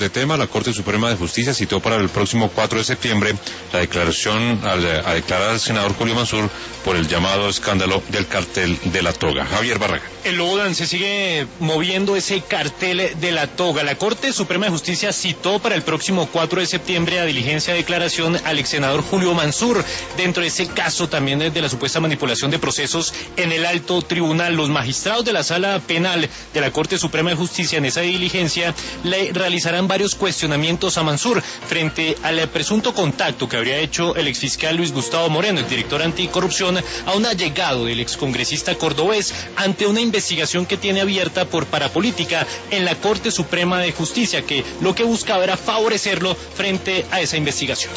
De tema, la Corte Suprema de Justicia citó para el próximo 4 de septiembre la declaración a declarar al senador Julio Mansur por el llamado escándalo del cartel de la toga. Javier Barraga. En Lobodan se sigue moviendo ese cartel de la toga. La Corte Suprema de Justicia citó para el próximo 4 de septiembre a diligencia de declaración al ex senador Julio Mansur. Dentro de ese caso también de la supuesta manipulación de procesos en el alto tribunal. Los magistrados de la Sala Penal de la Corte Suprema de Justicia en esa diligencia le realizarán varios cuestionamientos a Mansur frente al presunto contacto que habría hecho el exfiscal Luis Gustavo Moreno, el director anticorrupción, a un allegado del excongresista cordobés ante una investigación que tiene abierta por parapolítica en la Corte Suprema de Justicia, que lo que buscaba era favorecerlo frente a esa investigación.